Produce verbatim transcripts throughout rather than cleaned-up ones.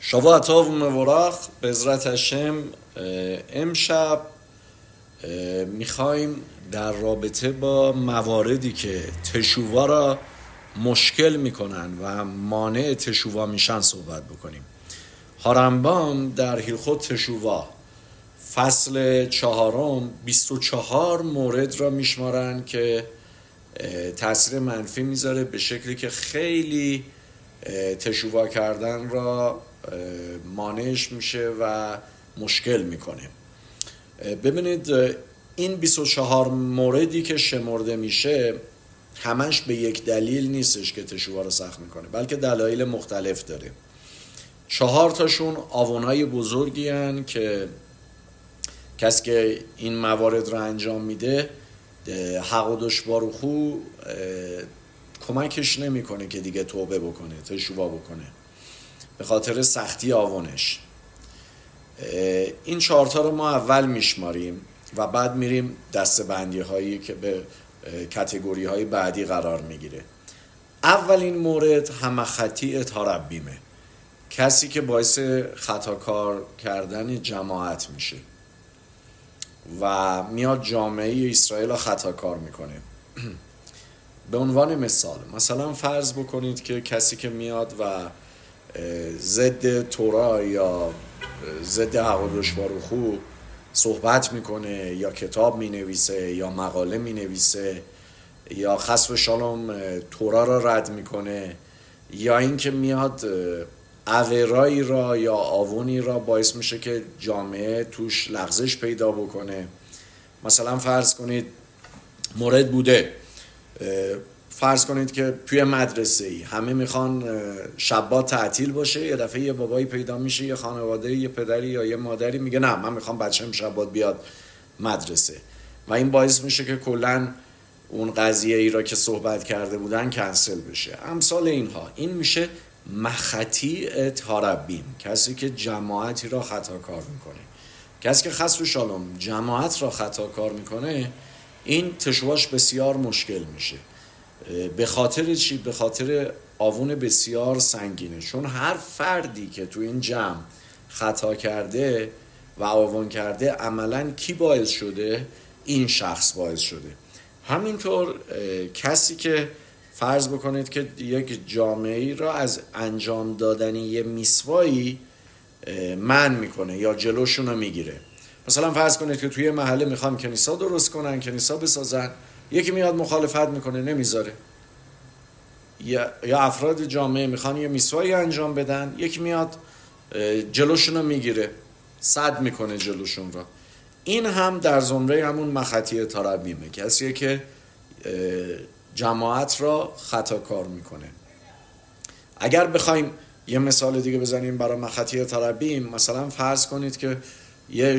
شبا طاو مبارک به عزت هشم. امشب میخوایم در رابطه با مواردی که تشووا را مشکل میکنن و مانع تشووا میشن صحبت بکنیم. هارمبام در هیلخوت تشووا فصل چهارم بیست و چهار مورد را میشمارن که تاثیر منفی میذاره به شکلی که خیلی تشووا کردن را مانعش میشه و مشکل میکنه. ببینید این بیست و چهار موردی که شمرده میشه همش به یک دلیل نیستش که تشووا رو سخت میکنه، بلکه دلایل مختلف داره. چهار تاشون آوانهای بزرگی هن که کسی که این موارد رو انجام میده حقودش باروخو کمکش نمیکنه که دیگه توبه بکنه، تشووا بکنه به خاطر سختی آوانش. این چهارتا رو ما اول میشماریم و بعد میریم دسته بندی هایی که به کاتگوری های بعدی قرار میگیره. اولین مورد همه خطی تاربیمه، کسی که باعث خطاکار کردن جماعت میشه و میاد جامعه اسرائیل رو خطاکار میکنه. به عنوان مثال مثلا فرض بکنید که کسی که میاد و ضد تورا یا ضد حقودش باروخو صحبت میکنه یا کتاب مینویسه یا مقاله مینویسه یا خسف شالوم تورا را رد میکنه یا اینکه میاد اویرایی را یا آوونی را باعث میشه که جامعه توش لغزش پیدا بکنه. مثلا فرض کنید مورد بوده، فرض کنید که توی مدرسه ای همه میخوان شبات تعطیل باشه، یه دفعه یه بابایی پیدا میشه، یه خانواده، یه پدری یا یه مادری میگه نه من میخوام بچه‌م شبات بیاد مدرسه و این باعث میشه که کلن اون قضیه ای را که صحبت کرده بودن کنسل بشه. امثال اینها، این میشه مخطی تاربیم، کسی که جماعتی را خطا کار میکنه. کسی که خسف شالوم جماعت را خطا کار میکنه این تشوواش بسیار مشکل میشه. به خاطر چی؟ به خاطر آوون بسیار سنگینه، چون هر فردی که تو این جمع خطا کرده و آوون کرده عملاً کی باعث شده؟ این شخص باعث شده. همینطور کسی که فرض بکنید که یک جامعه را از انجام دادن یه میسوایی منع میکنه یا جلوشون رو میگیره. مثلا فرض کنید که توی محله میخوام کنیسا درست کنن، کنیسا بسازن، یکی میاد مخالفت میکنه نمیذاره. یا یا افراد جامعه میخوان یه میسوایی انجام بدن، یکی میاد جلوشون رو میگیره، سد میکنه جلوشون را. این هم در زمره همون مخطی تاربیمه، کسیه که جماعت را خطا کار میکنه. اگر بخوایم یه مثال دیگه بزنیم برای مخطی تاربیم، مثلا فرض کنید که یه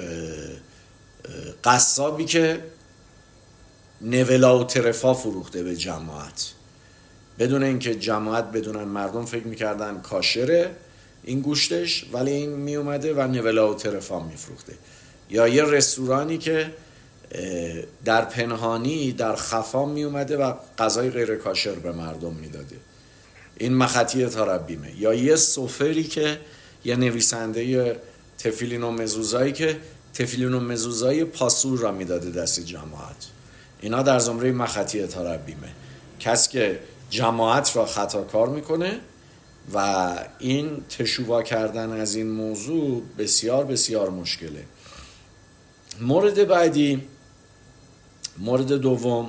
قصابی که نولا و ترفا فروخته به جماعت، بدون اینکه جماعت بدونن، مردم فکر میکردن کاشره این گوشتش، ولی این میومده و نولا و ترفا میفروخته. یا یه رستورانی که در پنهانی در خفا میومده و غذای غیر کاشر به مردم میداده، این مخطی تاربیمه. یا یه سوفری که یه نویسنده تفیلین و مزوزایی که تفیلین و مزوزای پاسور را میداده دست جماعت، اینا در زمره مخطی تاربیمه، کسی که جماعت را خطا کار میکنه و این تشووا کردن از این موضوع بسیار بسیار مشکله. مورد بعدی، مورد دوم،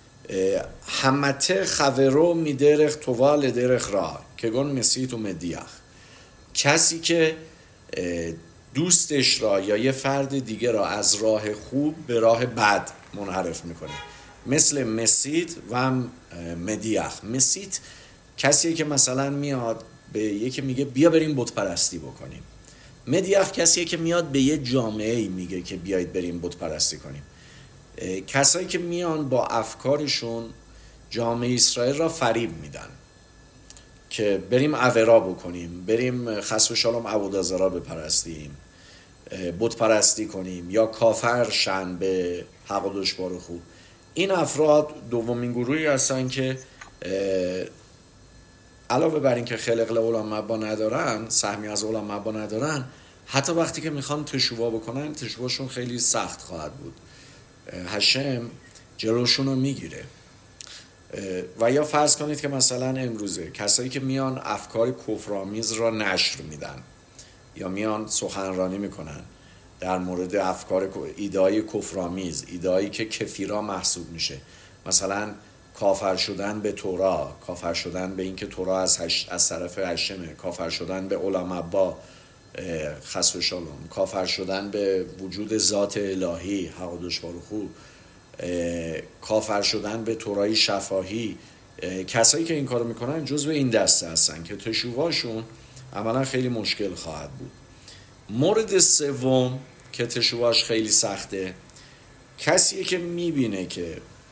همته خورو میدرخ توال درخ را که گون مسیت و مدیخ، کسی که دوستش را یا یه فرد دیگه را از راه خوب به راه بد منحرف میکنه، مثل مسیت و مدیخ. مسیت کسیه که مثلا میاد به یکی میگه بیا بریم بت پرستی بکنیم. مدیخ کسیه که میاد به یه جامعه میگه که بیایید بریم بت پرستی کنیم. کسایی که میان با افکارشون جامعه اسرائیل را فریب میدن که بریم اویرا بکنیم، بریم خسف شالوم عبودازارا بپرستیم، بت پرستی کنیم یا کافر شن به حقودش باروخو. این افراد دومین گروهی هستن که علاوه بر این که خلق العلماء ندارن، سهمی از علماء ندارن، حتی وقتی که میخوان تشووا بکنن تشوواشون خیلی سخت خواهد بود. هشم جلوشون رو میگیره. و یا فرض کنید که مثلا امروزه کسایی که میان افکار کفرآمیز را نشر میدن یا میان سخنرانی میکنن در مورد افکار ایده‌های کفرآمیز، ایده‌هایی که کفیرا محسوب میشه، مثلا کافر شدن به تورا، کافر شدن به اینکه تورا از هش... از طرف هشمه، کافر شدن به علماء با خس و شالوم، کافر شدن به وجود ذات الهی حق و دشوارخو، کافر شدن به تورای شفاهی. کسایی که این کارو میکنن جزو این دسته هستن که تشوواشون عملا خیلی مشکل خواهد بود. مورد سوم که تشوواش خیلی سخته، کسیه که میبینه که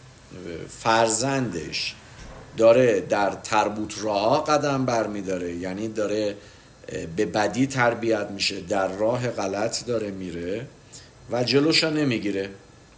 فرزندش داره در تربوت راه قدم برمیداره، یعنی داره به بدی تربیت میشه، در راه غلط داره میره و جلوشو نمیگیره.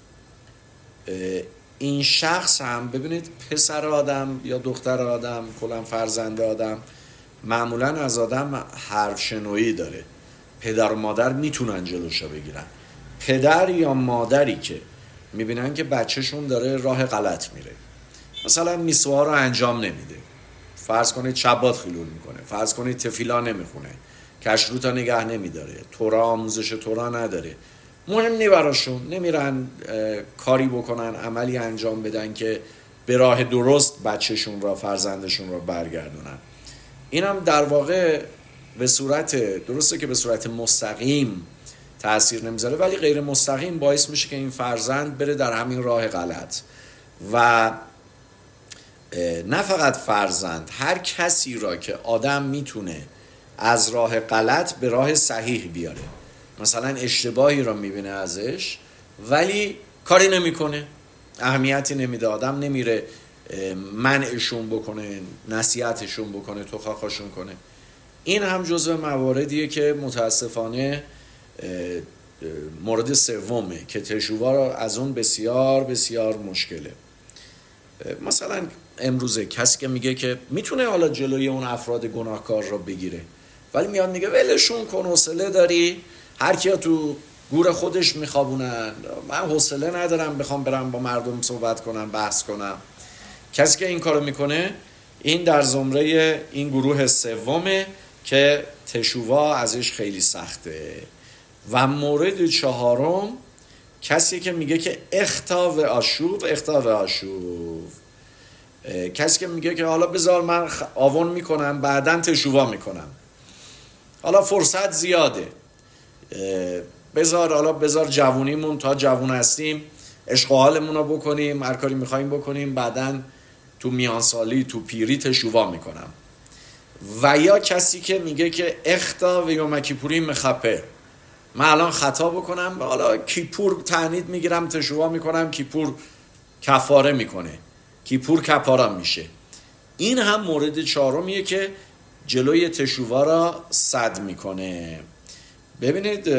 این شخص هم ببینید پسر آدم یا دختر آدم، کلا فرزند آدم معمولا از آدم حرف شنویی داره. پدر و مادر میتونن جلوشو بگیرن. پدر یا مادری که میبینن که بچهشون داره راه غلط میره، مثلا میسوها رو انجام نمیده، فرض کنید شبات خلول میکنه، فرض کنید تفیلا نمیخونه، کشروتا نگه نمیداره، تورا آموزش تورا نداره، مهم نی براشون، نمیرن کاری بکنن، عملی انجام بدن که به راه درست بچهشون را، فرزندشون را برگردونن. این هم در واقع به صورت درسته که به صورت مستقیم تأثیر نمیذاره، ولی غیر مستقیم باعث میشه که این فرزند بره در همین راه غلط. و نه فقط فرزند، هر کسی را که آدم میتونه از راه غلط به راه صحیح بیاره. مثلا اشتباهی را میبینه ازش ولی کاری نمیکنه، اهمیتی نمیده، آدم نمیره منعشون بکنه، نصیحتشون بکنه، توخاخاشون کنه. این هم جزو مواردیه که متاسفانه مورد سومه که تشووا را از اون بسیار بسیار مشکله. مثلا امروزه کسی که میگه که میتونه حالا جلوی اون افراد گناهکار را بگیره، ولی میاد میگه ولشون کن، حوصله داری، هر کیا تو گور خودش میخوابونن، من حوصله ندارم بخوام برم با مردم صحبت کنم، بحث کنم. کسی که این کارو میکنه این در زمره این گروه سومه که تشووا ازش خیلی سخته. و مورد چهارم کسی که میگه که اختا و آشوب، اختا و آشوب، کسی که میگه که حالا بذار من آون میکنم بعدن تشووا میکنم، حالا فرصت زیاده، بذار حالا بذار جوونیمون تا جوون هستیم عشق و حالمون رو بکنیم، هر کاری میخوایم بکنیم، بعدن تو میانسالی تو پیری تشووا میکنم. و یا کسی که میگه که اختا و یوم کیپوری مخپر، من الان خطا بکنم حالا کیپور تعنید میگیرم، تشووا میکنم، کیپور کفاره میکنه، کیپور کفاره میشه. این هم مورد چهارمیه که جلوی تشووا را سد میکنه. ببینید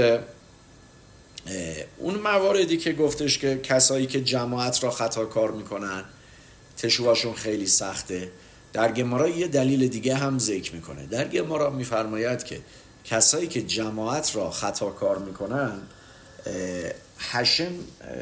اون مواردی که گفتش که کسایی که جماعت را خطا کار میکنن تشوواشون خیلی سخته، در گمارا یه دلیل دیگه هم ذکر میکنه. در گمارا میفرماید که کسایی که جماعت را خطا کار میکنن هشم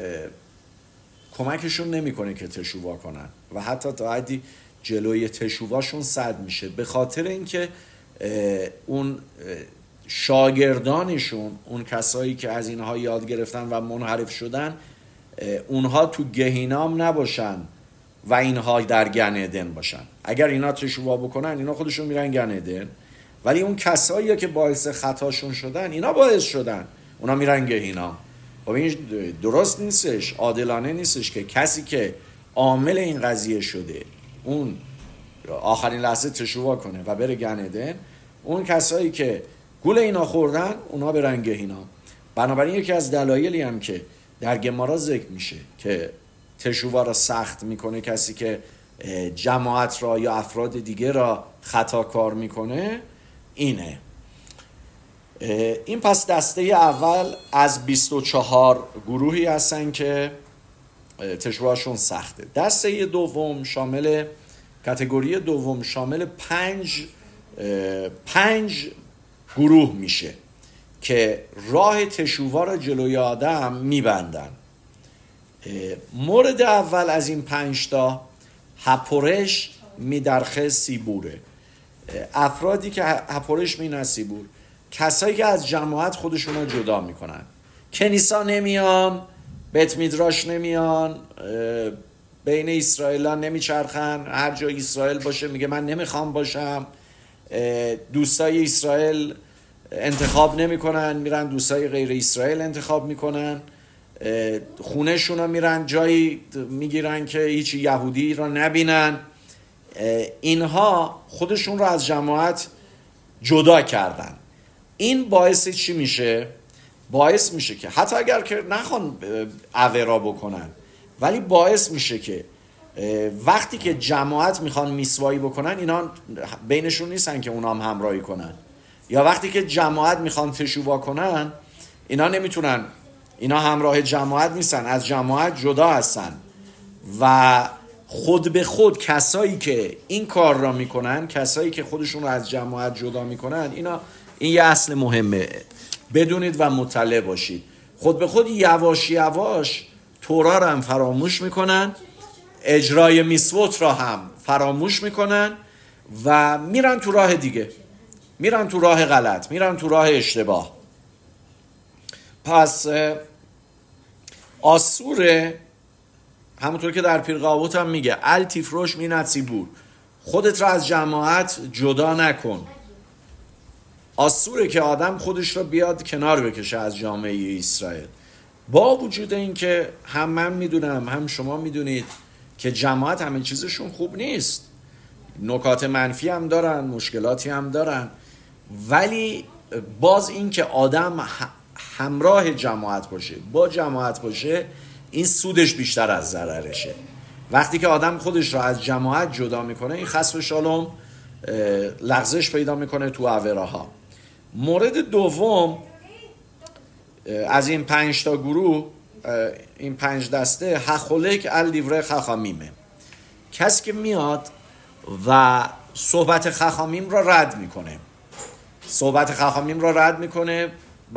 کمکشون نمیکنه که تشووا کنن و حتی تا حدی جلوی تشوواشون سد میشه، به خاطر اینکه اون شاگردانشون، اون کسایی که از اینها یاد گرفتن و منحرف شدن، اونها تو گهینام نباشن و اینها در گن عدن باشن. اگر اینا تشووا بکنن اینا خودشون میرن گن عدن، ولی اون کسایی که باعث خطاشون شدن اینا باعث شدن اونا میرن گهینام. خب این درست نیستش، عادلانه نیستش که کسی که عامل این قضیه شده اون آخرین لحظه تشووا کنه و بره گن عدن، اون کسایی که گول اینا خوردن اونا برن گهینام. بنابراین یکی از دلایلی هم که در گمارا ذکر میشه که تشووا را سخت میکنه کسی که جماعت را یا افراد دیگه را خطا کار میکنه اینه. این پس دسته اول از بیست و چهار گروهی هستن که تشوواشون سخته. دسته دوم شامل کاتگوری دوم شامل پنج پنج گروه میشه که راه تشووا را جلوی آدم میبندن. مورد اول از این پنج تا هپورش میدرخه سیبوره. افرادی که هپورش مینه سیبور، کسایی که از جماعت خودشون رو جدا میکنن، کنیسا نمیان، بیت میدراش نمیان، بین اسرائیل ها نمیچرخن، هر جا اسرائیل باشه میگه من نمیخوام باشم، دوستای اسرائیل انتخاب نمیکنن، میرن دوستای غیر اسرائیل انتخاب میکنن، خونه شون رو میرن جایی میگیرن که هیچ یهودی را نبینن. اینها خودشون رو از جماعت جدا کردن. این باعث چی میشه؟ باعث میشه که حتی اگر که نخوان عورا بکنن، ولی باعث میشه که وقتی که جماعت میخوان میسوایی بکنن، اینا بینشون نیستن که اونا هم همراهی کنن، یا وقتی که جماعت میخوان تشووا کنن، اینا نمیتونن، اینا همراه جماعت نیستن، از جماعت جدا هستن و خود به خود کسایی که این کار را میکنن، کسایی که خودشون رو از جماعت جدا میکنن، اینا این یه اصل مهمه بدونید و مطلع باشید. خود به خود یواش یواش تورا را هم فراموش میکنن، اجرای میسوت را هم فراموش میکنن و میرن تو راه دیگه، میرن تو راه غلط، میرن تو راه اشتباه. پس آسور همونطور که در پیرقاوت هم میگه التیفروش مینت سیبور، خودت را از جماعت جدا نکن. آسوره که آدم خودش را بیاد کنار بکشه از جامعه اسرائیل، با وجود این که هم من میدونم هم شما میدونید که جماعت همه چیزشون خوب نیست، نکات منفی هم دارن، مشکلاتی هم دارن، ولی باز این که آدم همراه جماعت باشه، با جماعت باشه، این سودش بیشتر از ضررشه. وقتی که آدم خودش را از جماعت جدا میکنه، این خسف و شالوم لغزش پیدا میکنه تو عوراها. مورد دوم از این پنج تا گروه، این پنج دسته، هخولک الدیوره خخامیمه، کسی که میاد و صحبت خخامیم را رد میکنه، صحبت خخامیم را رد میکنه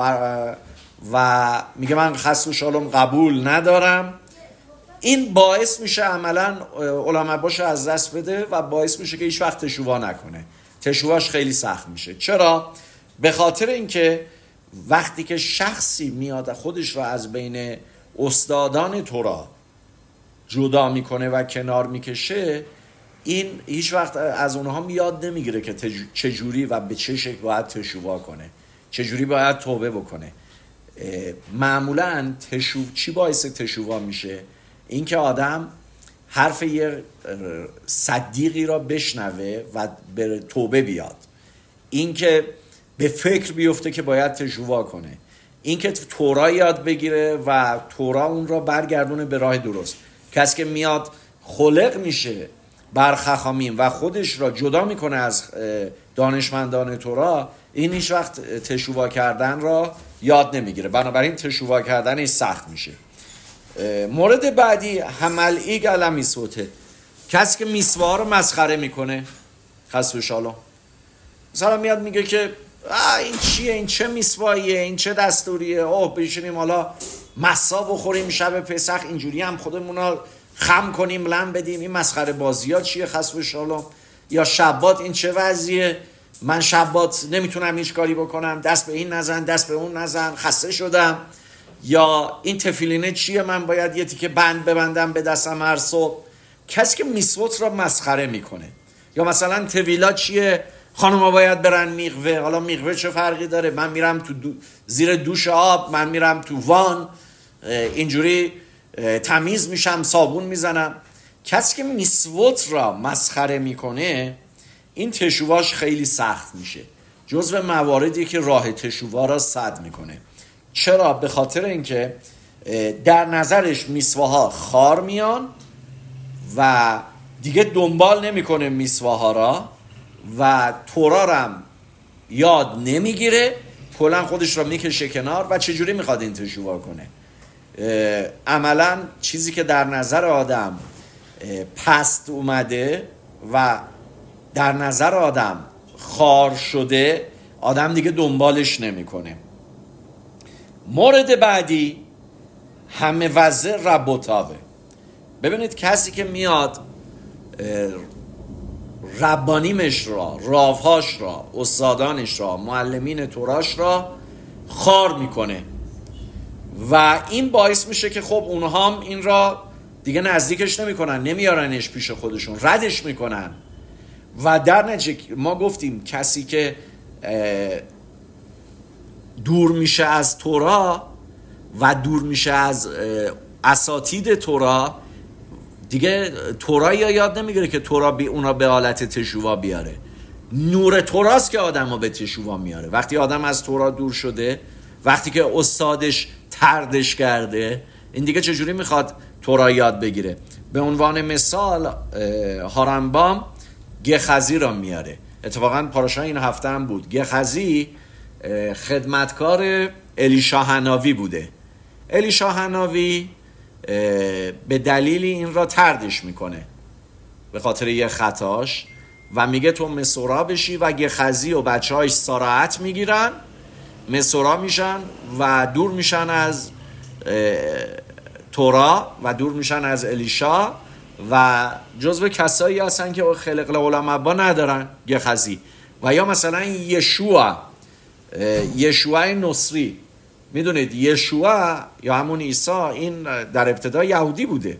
و میگه من خسف و شالوم قبول ندارم. این باعث میشه عملا علما باش از دست بده و باعث میشه که هیچ وقت تشووا نکنه، تشوواش خیلی سخت میشه. چرا؟ به خاطر اینکه وقتی که شخصی میاد خودش را از بین استادان تورا جدا میکنه و کنار میکشه، این هیچ وقت از اونها یاد نمیگیره که تج... چجوری و به چه شکل باید تشووا کنه، چجوری باید توبه بکنه. معمولاً تشو... چی باعث تشووا میشه؟ این که آدم حرف یه صدیقی را بشنوه و به توبه بیاد، این که به فکر بیفته که باید تشووا کنه، این که تورا یاد بگیره و تورا اون را برگردونه به راه درست. کسی که میاد خلق میشه بر خخامیم و خودش را جدا میکنه از دانشمندان تورا، این هیچ وقت تشووا کردن را یاد نمیگیره، بنابراین تشووا کردن سخت میشه. مورد بعدی حمل ایگ علی میسوته، کسی که میسوا رو مسخره میکنه، خسف و شالوم. مثلا میاد میگه که این چیه، این چه میسواییه، این چه دستوریه، اوه بشینیم حالا مسا بخوریم شب پسخ، اینجوری هم خودمون خم کنیم لم بدیم، این مسخره بازی ها چیه خسف و شالوم؟ یا شبات این چه وضعیه، من شبات نمیتونم هیچ کاری بکنم، دست به این نزن دست به اون نزن، خسته شدم. یا این تفیلینه چیه، من باید یه تیکه بند ببندم به دستم هر صبح. کسی که میسوت را مسخره میکنه. یا مثلا تویلا چیه، خانوما باید برن میغوه، حالا میغوه چه فرقی داره، من میرم تو دو... زیر دوش آب، من میرم تو وان، اینجوری تمیز میشم، صابون میزنم. کسی که میسوت را مسخره میکنه، این تشوواش خیلی سخت میشه، جزو مواردی که راه تشووا را سد میکنه. چرا؟ به خاطر اینکه در نظرش میسواها خار میان و دیگه دنبال نمیکنه میسواها را و تورا را هم یاد نمیگیره، کلا خودش را میکشه کنار و چجوری میخواد این تشووا کنه؟ عملا چیزی که در نظر آدم پست اومده و در نظر آدم خار شده، آدم دیگه دنبالش نمیکنه. مورد بعدی همه وزه ربوتاوه. ببینید کسی که میاد ربانیمش را، راوهاش را، استادانش را، معلمین توراش را خار میکنه و این باعث میشه که خب اونها هم این را دیگه نزدیکش نمیکنن، نمیارنش پیش خودشون، ردش میکنن و در نتیجه ما گفتیم کسی که دور میشه از تورا و دور میشه از اساتید تورا، دیگه تورا یا یاد نمیگیره که تورا بی اونا به حالت تشووا بیاره. نور توراست که آدم رو به تشووا میاره. وقتی آدم از تورا دور شده، وقتی که استادش تردش کرده، این دیگه چجوری میخواد تورا یاد بگیره؟ به عنوان مثال هارنبام گخزی را میاره. اتفاقا پاراشا این هفته هم بود. گخزی خدمتکار الیشا حناوی بوده. الیشا حناوی به دلیلی این را تردش میکنه به خاطر یه خطاش و میگه تو مسورا بشی و گخزی و بچه هایش ساراعت میگیرن، مسورا میشن و دور میشن از تورا و دور میشن از الیشا و جزو کسایی هستن که خلق العلماء ندارن گخزی. و یا مثلا یشوع یشوع نصری، میدونید یشوع یا همون عیسی این در ابتدا یهودی بوده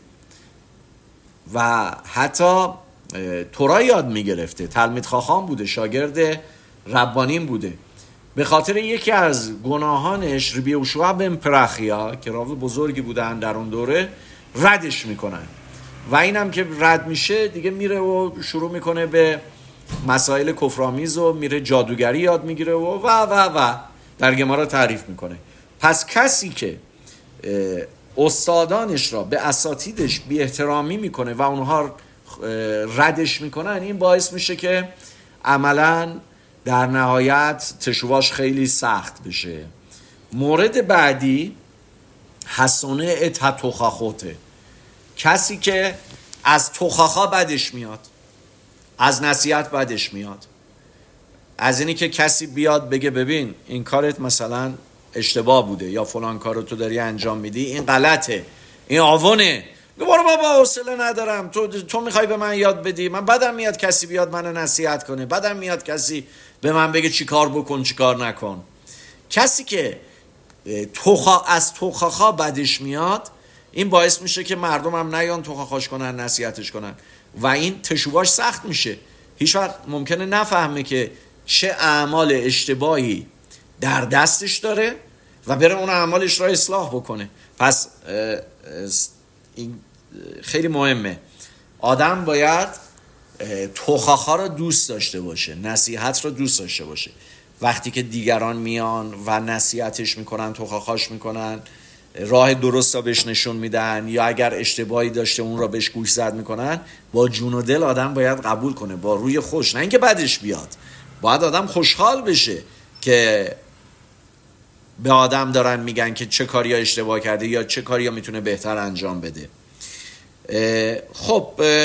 و حتی تورا یاد میگرفته، تلمید خاخام بوده، شاگرد ربانیم بوده. به خاطر یکی از گناهانش ربی یشوع بن پرخیا که راوی بزرگی بودن در اون دوره ردش میکنن و اینم که رد میشه دیگه میره و شروع میکنه به مسائل کفرآمیز و میره جادوگری یاد میگیره و و و و در گمارا تعریف میکنه. پس کسی که استادانش را به اساتیدش بی احترامی میکنه و اونها ردش میکنن، این باعث میشه که عملاً در نهایت تشوواش خیلی سخت بشه. مورد بعدی حسونه ات توخاخوته. کسی که از توخاخا بدش میاد، از نصیحت بدش میاد، از اینی که کسی بیاد بگه ببین این کارت مثلا اشتباه بوده یا فلان کارو تو داری انجام میدی این غلطه، این آونه، برو بابا حوصله ندارم، تو تو میخوای به من یاد بدی، من بدم میاد کسی بیاد منو نصیحت کنه، بدم میاد کسی به من بگه چی کار بکن چی کار نکن. کسی که توخا از توخاخا بدش میاد، این باعث میشه که مردم هم نیان توخاخاش کنن، نصیحتش کنن و این تشوواش سخت میشه. هیچ وقت ممکنه نفهمه که چه اعمال اشتباهی در دستش داره و بره اون اعمالش را اصلاح بکنه. پس این خیلی مهمه. آدم باید توخاخا را دوست داشته باشه، نصیحت را دوست داشته باشه. وقتی که دیگران میان و نصیحتش میکنن، توخاخاش میکنن، راه درست را بهش نشون میدن یا اگر اشتباهی داشته اون را بهش گوش زد میکنن، با جون و دل آدم باید قبول کنه، با روی خوش، نه اینکه بدش بیاد. باید آدم خوشحال بشه که به آدم دارن میگن که چه کاری ها اشتباه کرده یا چه کاری ها میتونه بهتر انجام بده. خب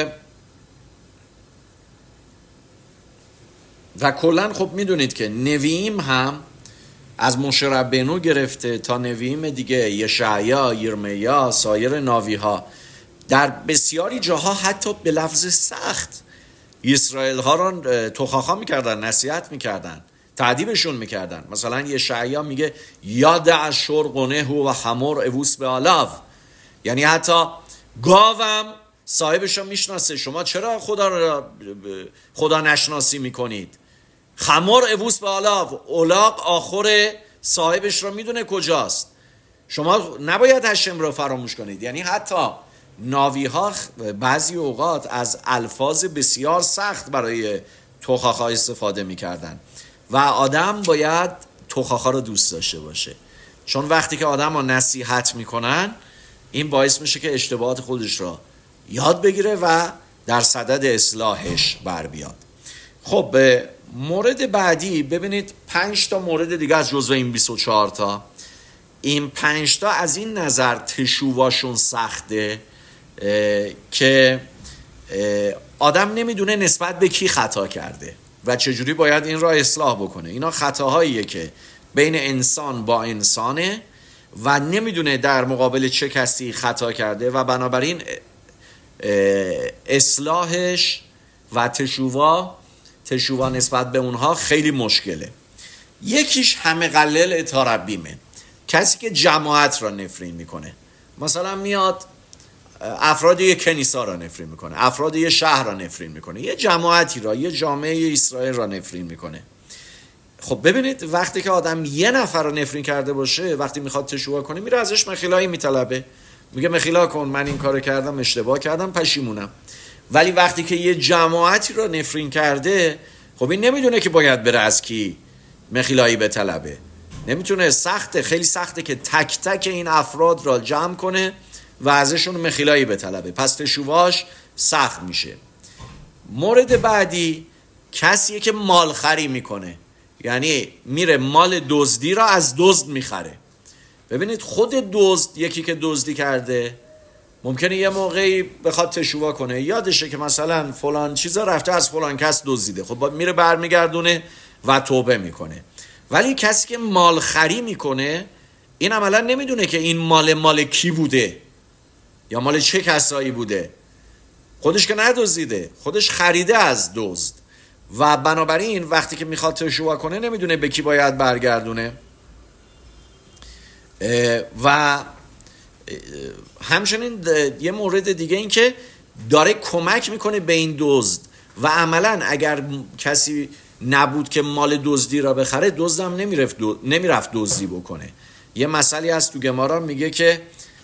و کلن خب میدونید که نوییم هم از موشه ربینو گرفته تا نوییم دیگه، یشعیا، یرمیا، سایر ناوی ها، در بسیاری جاها حتی به لفظ سخت اسرائیل ها را توخاخا میکردن، نصیحت میکردن، تعدیبشون میکردن. مثلا یشعیا میگه یاد اشور قنه و خمر اووس به آلاو، یعنی حتی گاوم صاحبش رو میشناسه، شما چرا خدا را خدا نشناسی میکنید؟ خمر اووس به آلاو، اولاق آخر صاحبش رو میدونه کجاست، شما نباید هشم رو فراموش کنید. یعنی حتی ناوی ها بعضی اوقات از الفاظ بسیار سخت برای توخاخا استفاده میکردن و آدم باید توخاخا رو دوست داشته باشه، چون وقتی که آدم رو نصیحت میکنن این باعث میشه که اشتباهات خودش رو یاد بگیره و در صدد اصلاحش بر بیاد. خب مورد بعدی، ببینید پنج تا مورد دیگه از جزو این بیست و چهار تا، این پنج تا از این نظر تشوواشون سخته که آدم نمیدونه نسبت به کی خطا کرده و چجوری باید این را اصلاح بکنه. اینا خطاهاییه که بین انسان با انسانه و نمیدونه در مقابل چه کسی خطا کرده و بنابراین اصلاحش و تشووا تشووا نسبت به اونها خیلی مشکله. یکیش همه قلل اتاربیمه، کسی که جماعت را نفرین میکنه. مثلا میاد افراد یک کنیسا را نفرین میکنه، افراد یک شهر را نفرین میکنه، یه جماعتی را، یه جامعه اسرائیل را نفرین میکنه. خب ببینید وقتی که آدم یه نفر را نفرین کرده باشه، وقتی میخواد تشووا کنه میره ازش مخیلایی میطلبه، میگه مخیلا کن، من این کارو کردم، اشتباه کردم، پشیمونم. ولی وقتی که یه جماعتی را نفرین کرده، خب این نمیدونه که باید بره از کی مخیلایی بطلبه، نمیتونه، سخته، خیلی سخته که تک تک این افراد را جمع کنه و ازشون مخیلایی بطلبه، پس تشوواش سخت میشه. مورد بعدی کسیه که مالخری میکنه، یعنی میره مال دزدی را از دزد میخره. ببینید خود دزد، یکی که دزدی کرده ممکنه یه موقعی بخواد تشووا کنه، یادشه که مثلا فلان چیزا رفته از فلان کس دزدیده، خب میره برمیگردونه و توبه میکنه. ولی کسی که مالخری میکنه این عملا نمیدونه که این مال مال کی بوده یا مال چه کسایی بوده، خودش که ندزدیده، خودش خریده از دزد و بنابراین وقتی که میخواد تشووا کنه نمیدونه به کی باید برگردونه. و همچنین یه مورد دیگه این که داره کمک میکنه به این دزد و عملا اگر کسی نبود که مال دزدی را بخره، دزدم نمیرفت نمیرفت دزدی بکنه. یه مسئله هست تو گمارا میگه که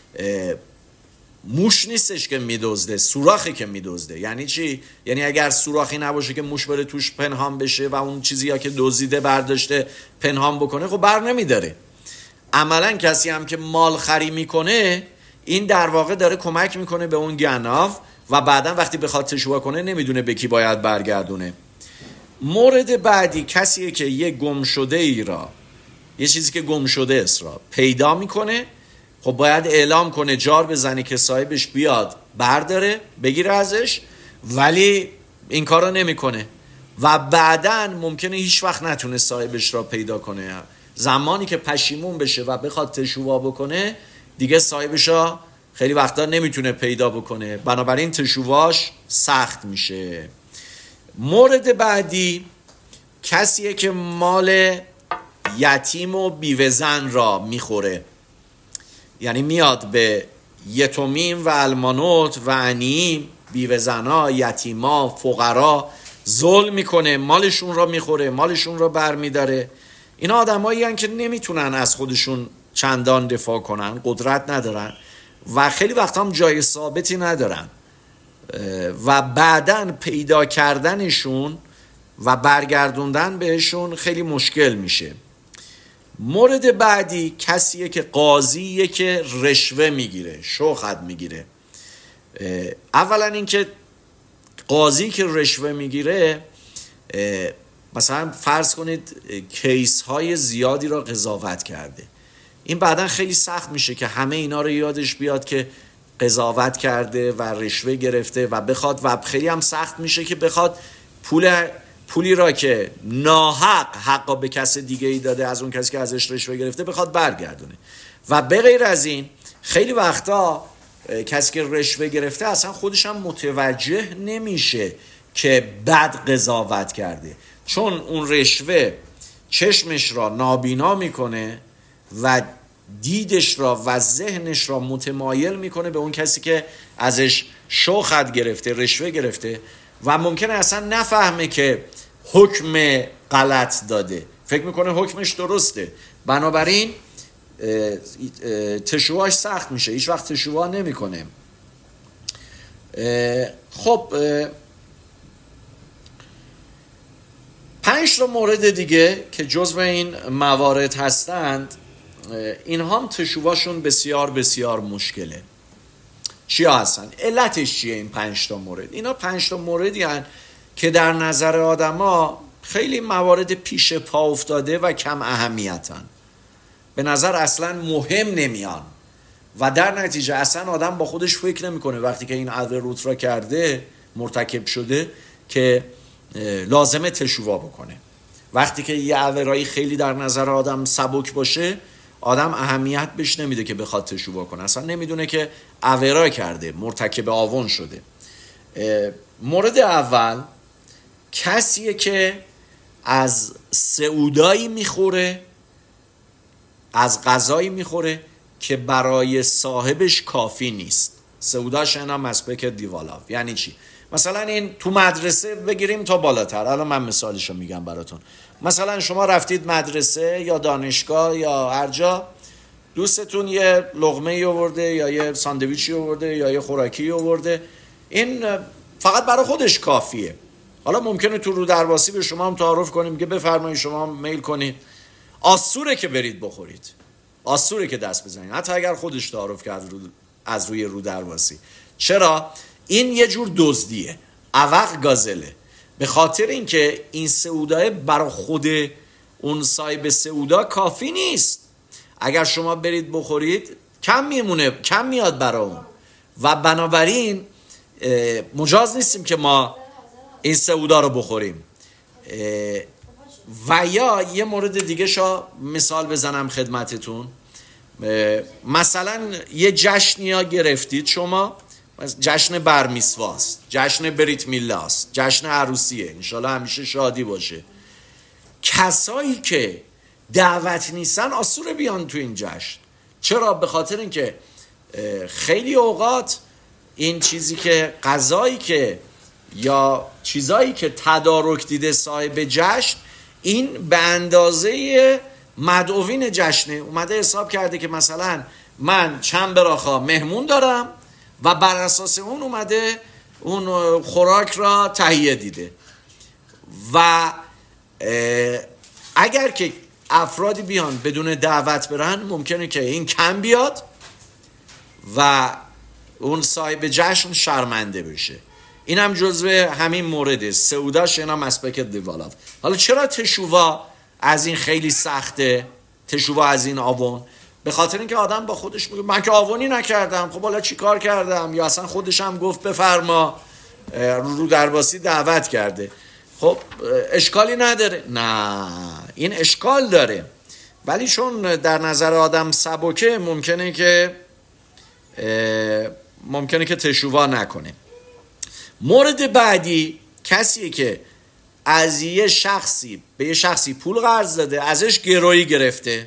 موش نیستش که میدزده، سوراخی که میدزده. یعنی چی؟ یعنی اگر سوراخی نباشه که موش بره توش پنهان بشه و اون چیزی ها که دزدیده برداشته پنهان بکنه، خب بر نمیداره. عملا کسی هم که مال خری میکنه این در واقع داره کمک میکنه به اون گناو و بعدا وقتی بخواد تشووا کنه نمیدونه به کی باید برگردونه. مورد بعدی کسیه که یه گم شده ای را، یه چیزی که گم شده است را پیدا میکنه، خب باید اعلام کنه، جار بزنه که صاحبش بیاد برداره بگیره ازش، ولی این کارو نمیکنه و بعداً ممکنه هیچ وقت نتونه صاحبش را پیدا کنه. زمانی که پشیمون بشه و بخواد تشووا بکنه دیگه صاحبش را خیلی وقتا نمیتونه پیدا بکنه، بنابراین تشوواش سخت میشه. مورد بعدی کسیه که مال یتیم و بیوه‌زن را میخوره، یعنی میاد به یتومیم و المانوت و عنیم، بیوه‌زنا، یتیما، فقرا ظلم میکنه، مالشون را میخوره، مالشون را برمیداره. اینا آدمایی هستن که نمیتونن از خودشون چندان دفاع کنن، قدرت ندارن و خیلی وقت هم جای ثابتی ندارن و بعدن پیدا کردنشون و برگردوندن بهشون خیلی مشکل میشه. مورد بعدی کسیه که قاضیه که رشوه میگیره، شوخط میگیره. اولا این که قاضی که رشوه میگیره، مثلا فرض کنید کیس های زیادی را قضاوت کرده، این بعدن خیلی سخت میشه که همه اینا رو یادش بیاد که قضاوت کرده و رشوه گرفته و بخواد، و خیلی هم سخت میشه که بخواد پول پولی را که ناحق حقا به کس دیگه ای داده از اون کسی که ازش رشوه گرفته بخواد برگردونه. و به غیر از این خیلی وقتا کسی که رشوه گرفته اصلا خودش هم متوجه نمیشه که بد قضاوت کرده، چون اون رشوه چشمش را نابینا میکنه و دیدش را و ذهنش را متمایل میکنه به اون کسی که ازش شوخط گرفته، رشوه گرفته و ممکنه اصلا نفهمه که حکم غلط داده، فکر میکنه حکمش درسته، بنابراین تشوواش سخت میشه، هیچ وقت تشووا نمیکنه. خب پنج تا مورد دیگه که جزو این موارد هستند، اینها هم تشوواشون بسیار بسیار مشکله. چیا هستن؟ علتش چیه این پنج تا مورد؟ اینا پنج تا موردی هستن که در نظر آدما خیلی موارد پیش پا افتاده و کم اهمیتن، به نظر اصلا مهم نمیان و در نتیجه اصلا آدم با خودش فکر نمیکنه وقتی که این عدل روت را کرده مرتکب شده که لازمه تشووا بکنه. وقتی که یه عورایی خیلی در نظر آدم سبک باشه، آدم اهمیت بهش نمیده که بخواد تشووا کنه، اصلا نمیدونه که عورا کرده، مرتکب آون شده. مورد اول کسیه که از سعودایی میخوره، از غذایی میخوره که برای صاحبش کافی نیست. سعوداش اینا مسبک دیوالاف. یعنی چی؟ مثلا این تو مدرسه بگیریم تا بالاتر، الان من مثالشو میگم براتون. مثلا شما رفتید مدرسه یا دانشگاه یا هر جا، دوستتون یه لقمه آورده یا یه ساندویچی آورده یا یه خوراکی آورده، این فقط برای خودش کافیه. حالا ممکنه تو رو درواسی به شما هم تعارف کنیم که بفرمایید شما میل کنید، آسوره که برید بخورید، آسوره که دست بزنید، حتی اگر خودش تعارف کرد رو از روی رو درواسی. چرا؟ این یه جور دزدیه، عوق گازله. به خاطر اینکه این سعودای برای خود اون صاحب سعودا کافی نیست. اگر شما برید بخورید کم میمونه، کم میاد برای اون، و بنابراین مجاز نیستیم که ما این سعودا رو بخوریم. و یا یه مورد دیگه شا مثال بزنم خدمتتون. مثلا یه جشنی ها گرفتید شما، جشن برمیسواست، جشن بریت میلاست، جشن عروسیه، انشالله همیشه شادی باشه. کسایی که دعوت نیستن آسور بیان تو این جشن. چرا؟ به خاطر اینکه خیلی اوقات این چیزی که غذایی که یا چیزایی که تدارک دیده صاحب جشن، این به اندازه مدعوین جشنه اومده حساب کرده که مثلا من چند براخا مهمون دارم و بر اساس اون اومده اون خوراک را تهیه دیده. و اگر که افرادی بیان بدون دعوت برن، ممکنه که این کم بیاد و اون صاحب جشن شرمنده بشه. این هم جزو همین مورده. سعوداش اینا مسبک دیوالاف. حالا چرا تشووا از این خیلی سخته؟ تشووا از این آون؟ به خاطر اینکه آدم با خودش میگه من که آونی نکردم، خب حالا چی کار کردم؟ یا اصلا خودش هم گفت بفرما، رو درباسی دعوت کرده، خب اشکالی نداره. نه، این اشکال داره، ولی چون در نظر آدم سبکه ممکنه که ممکنه که تشووا نکنه. مورد بعدی کسیه که از یه شخصی به یه شخصی پول قرض داده، ازش گرویی گرفته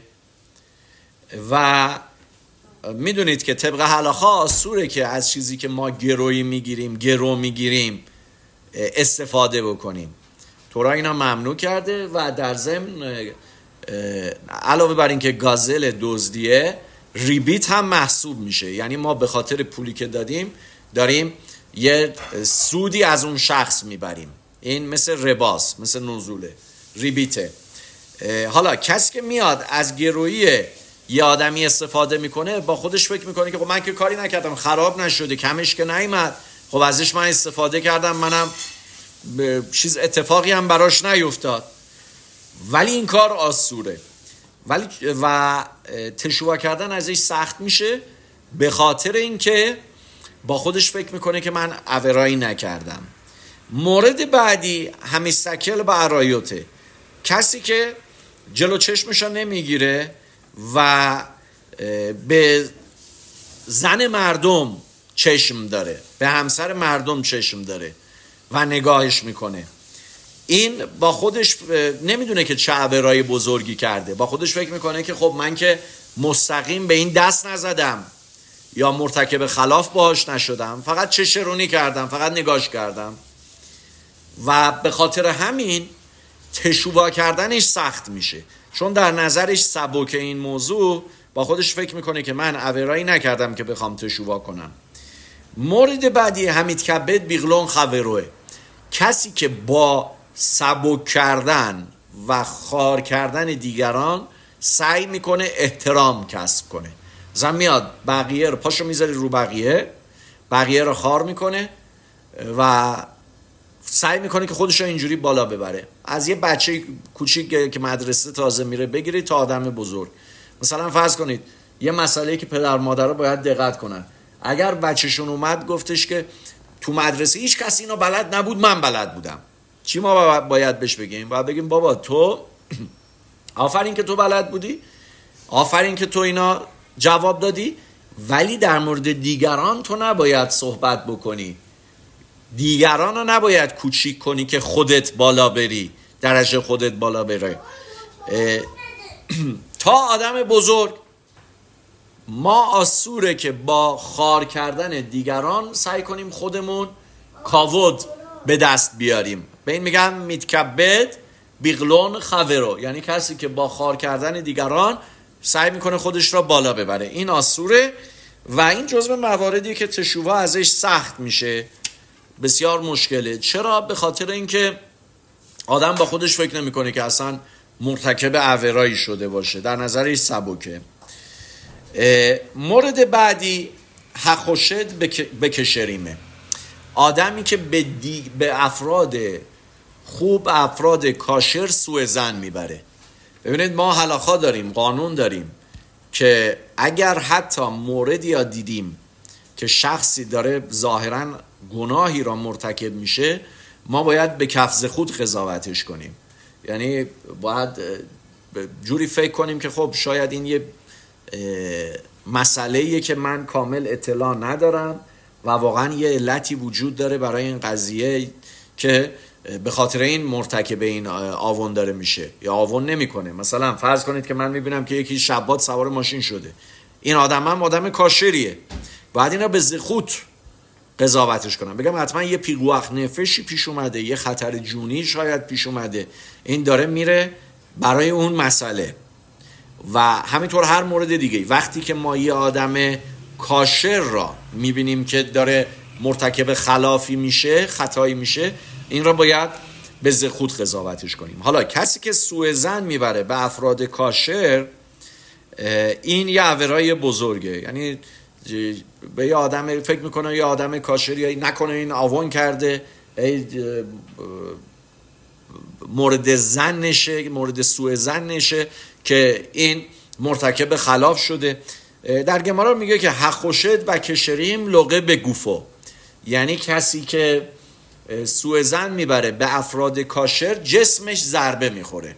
و میدونید که طبق حلاخا آسوره که از چیزی که ما گرویی میگیریم، گرو میگیریم، استفاده بکنیم. تورا اینا ممنوع کرده و در ضمن علاوه بر این که گازل دزدیه، ریبیت هم محسوب میشه. یعنی ما به خاطر پولی که دادیم داریم یه سودی از اون شخص میبریم. این مثل رباست، مثل نزوله، ریبیته. حالا کسی که میاد از گرویی یه آدمی استفاده میکنه، با خودش فکر میکنه که خب من که کاری نکردم، خراب نشده، کمش که نیامد، خب ازش من استفاده کردم، منم چیز اتفاقی هم براش نیفتاد. ولی این کار آسوره، ولی و تشووا کردن ازش سخت میشه به خاطر اینکه با خودش فکر میکنه که من عورایی نکردم. مورد بعدی همیستکل به عرایوته، کسی که جلو چشمشو نمیگیره و به زن مردم چشم داره، به همسر مردم چشم داره و نگاهش میکنه. این با خودش نمیدونه که چه عورای بزرگی کرده، با خودش فکر میکنه که خب من که مستقیم به این دست نزدم یا مرتکب خلاف باهاش نشدم، فقط چشرونی کردم، فقط نگاش کردم. و به خاطر همین تشووا کردنش سخت میشه، چون در نظرش سبک این موضوع، با خودش فکر میکنه که من عورایی نکردم که بخوام تشووا کنم. مورد بعدی حمید کبد بیغلون خوروه، کسی که با سبک کردن و خار کردن دیگران سعی میکنه احترام کسب کنه. مثلا میاد بقیه رو پاشو میذاره رو بقیه، بقیه رو خار میکنه و سعی میکنه که خودش رو اینجوری بالا ببره. از یه بچه کوچیک که مدرسه تازه میره بگیرید تا آدم بزرگ. مثلا فرض کنید یه مسئله که پدر مادرها باید دقت کنن. اگر بچهشون اومد گفتش که تو مدرسه هیچ کسی اینو بلد نبود، من بلد بودم. چی ما باید بهش بگیم؟ باید بگیم بابا تو آفرین که تو بلد بودی، آفرین که تو اینا جواب دادی، ولی در مورد دیگران تو نباید صحبت بکنی، دیگران رو نباید کوچیک کنی که خودت بالا بری، درجه خودت بالا بره. تا آدم بزرگ ما آسوره که با خار کردن دیگران سعی کنیم خودمون کاود به دست بیاریم. به این میگن میتکبد بیغلون خورو، یعنی کسی که با خار کردن دیگران سعی میکنه خودش را بالا ببره. این آسوره و این جزو مواردی که تشووا ازش سخت میشه، بسیار مشکله. چرا؟ به خاطر اینکه آدم با خودش فکر نمیکنه که اصلا مرتکب عورایی شده باشه، در نظرش سبکه. مورد بعدی حخوشد بکشریمه، آدمی که به, دی... به افراد خوب، افراد کاشر سوء ظن میبره. ببینید ما هلاخا داریم، قانون داریم که اگر حتی موردی یا دیدیم که شخصی داره ظاهراً گناهی را مرتکب میشه، ما باید به کفز خود قضاوتش کنیم. یعنی باید جوری فکر کنیم که خب شاید این یه مسئله‌ایه که من کامل اطلاع ندارم و واقعا یه علتی وجود داره برای این قضیه که به خاطر این مرتکب این آون داره میشه یا آون نمیکنه. مثلا فرض کنید که من میبینم که یکی شبات سوار ماشین شده، این آدم هم آدم کاشریه، باید اینا به زخوت قضاوتش کنم، بگم حتما یه پیگوخ نفشی پیش اومده، یه خطر جونی شاید پیش اومده، این داره میره برای اون مسئله. و همینطور هر مورد دیگه، وقتی که ما یه آدم کاشر را میبینیم که داره مرتکب خلافی میشه، خطایی میشه، این را باید به زخوت قضاوتش کنیم. حالا کسی که سوء ظن میبره به افراد کاشر، این یه عورای بزرگه. یعنی به یه آدم فکر میکنه یه آدم کاشری نکنه این آوان کرده، مورد ظن نشه، مورد سوء ظن نشه که این مرتکب خلاف شده. در گمارا میگه که حخوشد و کشریم لغه به گوفو، یعنی کسی که سوء ظن میبره به افراد کاشر جسمش ضربه میخوره.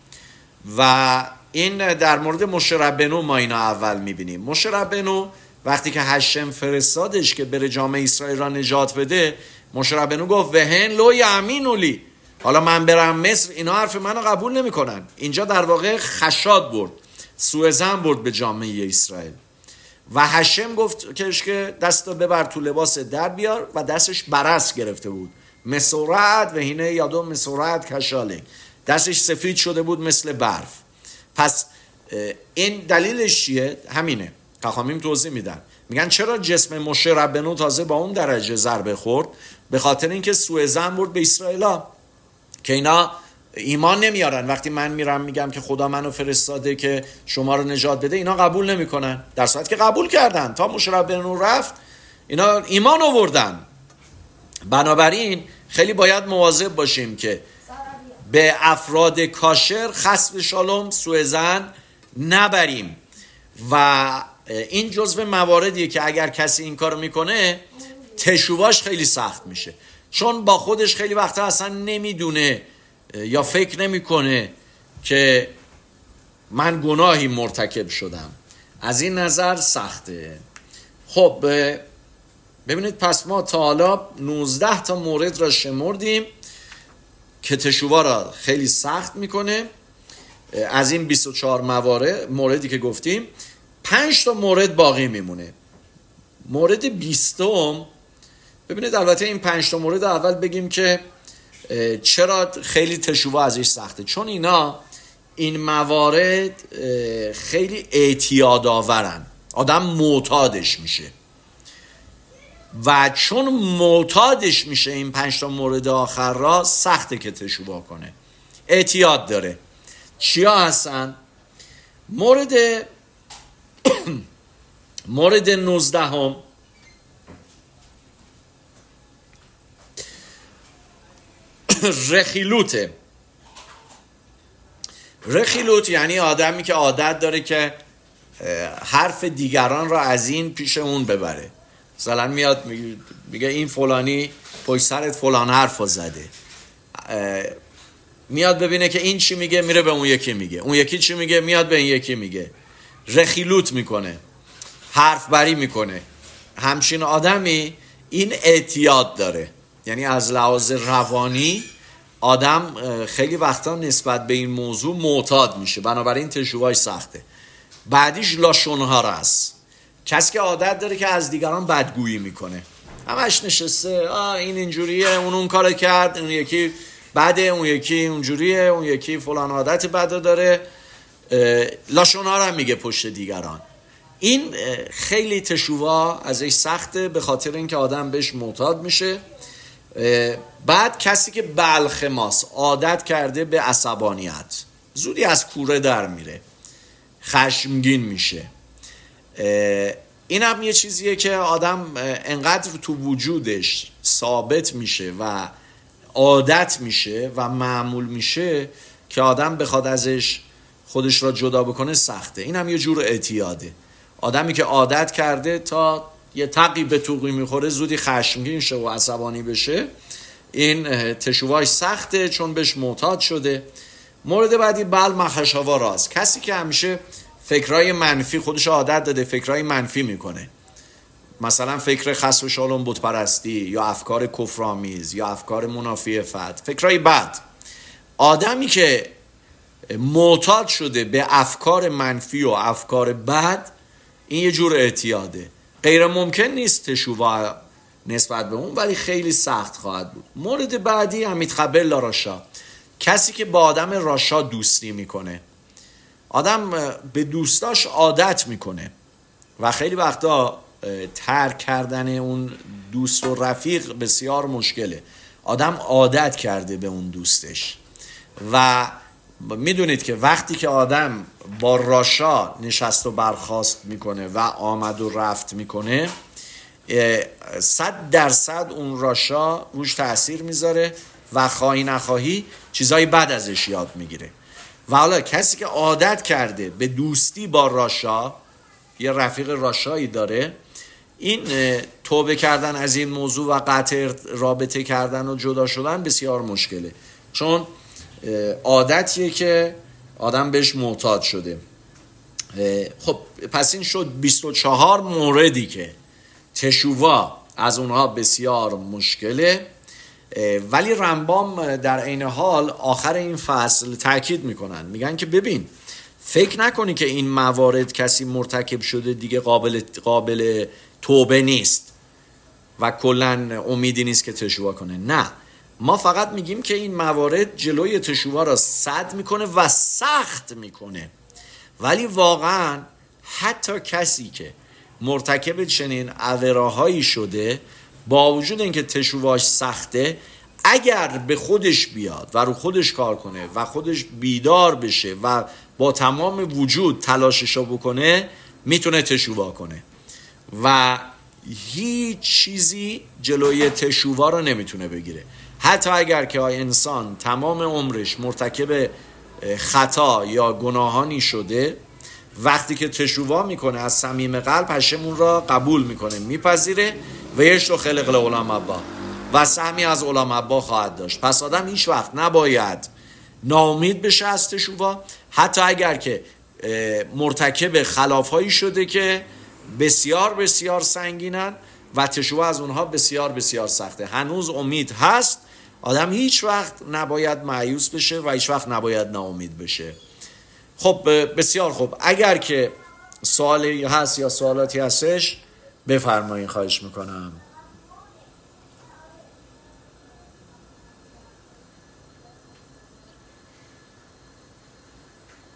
و این در مورد موشه ربنو ما اینا اول میبینیم. موشه ربنو وقتی که هشم فرستادش که بره جامعه اسرائیل را نجات بده، موشه ربنو گفت وهن لو یامینو لی، حالا من برم مصر اینا حرف منو قبول نمیکنن. اینجا در واقع خشاد برد، سوء ظن برد به جامعه اسرائیل. و هشم گفت که دستو ببر تو لباس در بیار و دستش برس گرفته بود، مسورت و هینه یادو مسورت کشاله، دستش سفید شده بود مثل برف. پس این دلیلش چیه؟ همینه. خاخامیم توضیح میدن، میگن چرا جسم موشه ربنو تازه با اون درجه ضربه خورد؟ به خاطر اینکه سوء ظن برد به اسرائیلا که اینا ایمان نمیارن. وقتی من میرم میگم که خدا منو فرستاده که شما رو نجات بده، اینا قبول نمیکنن، در صورتی که قبول کردن. تا موشه ربنو رفت اینا ایمان آوردن. بنابراین خیلی باید مواظب باشیم که به افراد کاشر خسب شالوم سوء ظن نبریم. و این جزو مواردیه که اگر کسی این کارو میکنه تشوواش خیلی سخت میشه، چون با خودش خیلی وقتا اصلا نمیدونه یا فکر نمیکنه که من گناهی مرتکب شدم. از این نظر سخته. خب ببینید، پس ما تا حالا نوزده تا مورد را شمردیم که تشووا را خیلی سخت میکنه. از این بیست و چهار موارد موردی که گفتیم، پنج تا مورد باقی میمونه. مورد بیستم، ببینید البته این پنج تا مورد اول بگیم که چرا خیلی تشووا ازش سخته. چون اینا این موارد خیلی اعتیاد آورن، آدم معتادش میشه و چون معتادش میشه این پنج تا مورد آخر را سخته که تشووا کنه، اعتیاد داره. چیا هستن؟ مورد مورد نوزده هم رخیلوته. رخیلوت یعنی آدمی که عادت داره که حرف دیگران را از این پیش اون ببره. مثلا میاد میگه این فلانی پشت سرت فلان حرفو زده، میاد ببینه که این چی میگه، میره به اون یکی میگه، اون یکی چی میگه، میاد به این یکی میگه، رخیلوت میکنه، حرف بری میکنه. همچین آدمی این اعتیاد داره، یعنی از لحاظ روانی آدم خیلی وقتا نسبت به این موضوع معتاد میشه، بنابراین تشویقش سخته. بعدیش لاشونها است، کسی که عادت داره که از دیگران بدگویی میکنه، همش نشسته آه این اینجوریه، اون اون کار کرد، اون یکی بده، اون یکی اونجوریه، اون یکی فلان عادت بده داره، لاشونها هم میگه پشت دیگران. این خیلی تشویق ازش سخته به خاطر اینکه آدم بهش معتاد میشه. بعد کسی که بلخ ماست، عادت کرده به عصبانیت، زودی از کوره در میره، خشمگین میشه. این هم یه چیزیه که آدم انقدر تو وجودش ثابت میشه و عادت میشه و معمول میشه که آدم بخواد ازش خودش را جدا بکنه سخته. این هم یه جور اعتیاده. آدمی که عادت کرده تا یه تقی به توقی میخوره زودی خشمگین شه و عصبانی بشه، این تشویقش سخته چون بهش معتاد شده. مورد بعدی بل مخشاوا راست، کسی که همیشه فکرای منفی، خودش عادت داده فکرای منفی میکنه، مثلا فکر خسف و شالون بت پرستی یا افکار کفرآمیز یا افکار منافی فتح، فکرای بد. آدمی که معتاد شده به افکار منفی و افکار بد، این یه جور اعتیاده. غیر ممکن نیست تشویق نسبت به اون، ولی خیلی سخت خواهد بود. مورد بعدی امیتخبل راشا، کسی که با آدم راشا دوستی میکنه. آدم به دوستاش عادت میکنه و خیلی وقتا ترک کردن اون دوست و رفیق بسیار مشکله. آدم عادت کرده به اون دوستش و میدونید که وقتی که آدم با راشا نشست و برخاست میکنه و آمد و رفت میکنه، صد درصد اون راشا روش تأثیر میذاره و خواهی نخواهی چیزای بد ازش یاد میگیره. و حالا کسی که عادت کرده به دوستی با راشا، یه رفیق راشایی داره، این توبه کردن از این موضوع و قطع رابطه کردن و جدا شدن بسیار مشکله، چون عادتیه که آدم بهش معتاد شده. خب پس این شد بیست و چهار موردی که تشویق از اونها بسیار مشکله. ولی رمبام در عین حال آخر این فصل تاکید میکنن، میگن که ببین فکر نکنی که این موارد کسی مرتکب شده دیگه قابل قابل توبه نیست و کلا امیدی نیست که تشویق کنه. نه، ما فقط میگیم که این موارد جلوی تشویق را سد میکنه و سخت میکنه. ولی واقعا حتی کسی که مرتکب چنین عوراهایی شده، با وجود اینکه تشویقش سخته، اگر به خودش بیاد و رو خودش کار کنه و خودش بیدار بشه و با تمام وجود تلاششو بکنه، میتونه تشویق کنه و هیچ چیزی جلوی تشویق رو نمیتونه بگیره. حتی اگر که انسان تمام عمرش مرتکب خطا یا گناهانی شده، وقتی که تشویق میکنه از صمیم قلب پشمون را قبول میکنه، میپذیره و یش رو خلق العلماء و سهمی از علماء خواهد داشت. پس آدم هیچ وقت نباید ناامید بشه از تشویق، حتی اگر که مرتکب خلافهایی شده که بسیار بسیار سنگینن و تشویق از اونها بسیار بسیار سخته. هنوز امید هست. آدم هیچ وقت نباید مایوس بشه و هیچ وقت نباید ناامید بشه. خب بسیار خوب، اگر که سوالی هست یا سوالاتی هستش بفرمایید، خواهش میکنم.